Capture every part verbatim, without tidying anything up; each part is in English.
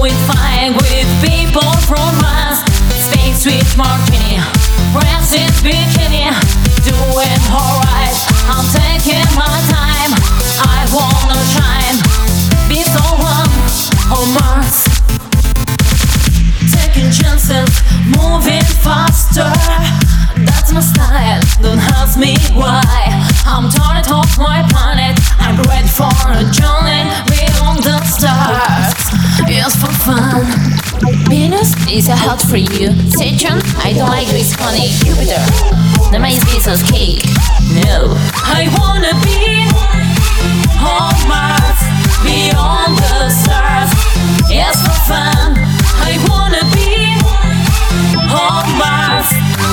doing fine with people from Mars. Space with Martini, friends in bikini, doing alright. I'm taking my time, I wanna shine, be someone on Mars. Taking chances, moving faster, that's my style, don't ask me why. I'm tired of my planet, I'm ready for a journey beyond the stars. Just for fun. Venus is a hot for you. Saturn, I don't like this funny. Jupiter, the main piece of cake. No, I wanna be on Mars, beyond the stars. Yes, for fun. I wanna be on Mars.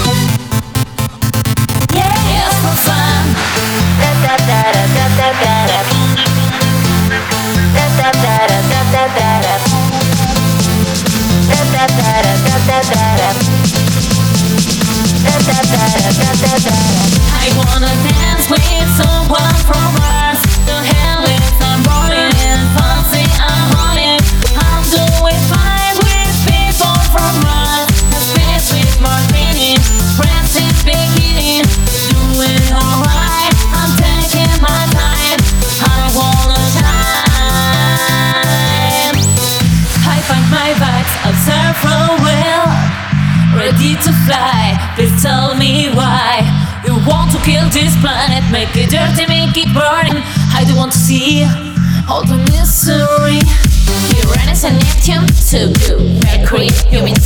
Yeah, yes, for fun. Da da da da da da da. Da da da da da da da. Da da da da da da da. Da da da da da da. I wanna dance with someone from Mars. The hell is I'm rolling in fancy, I'm running. I'm doing fine with people from Mars. Space with Martini, friends in bikini, doing alright. I'm taking my time, I wanna shine. I find my vibes, observe for well, ready to fly. Please tell me why you want to kill this planet, make it dirty, make it burning. I don't want to see all the misery. Uranus and Neptune, so good. Mercury, you mean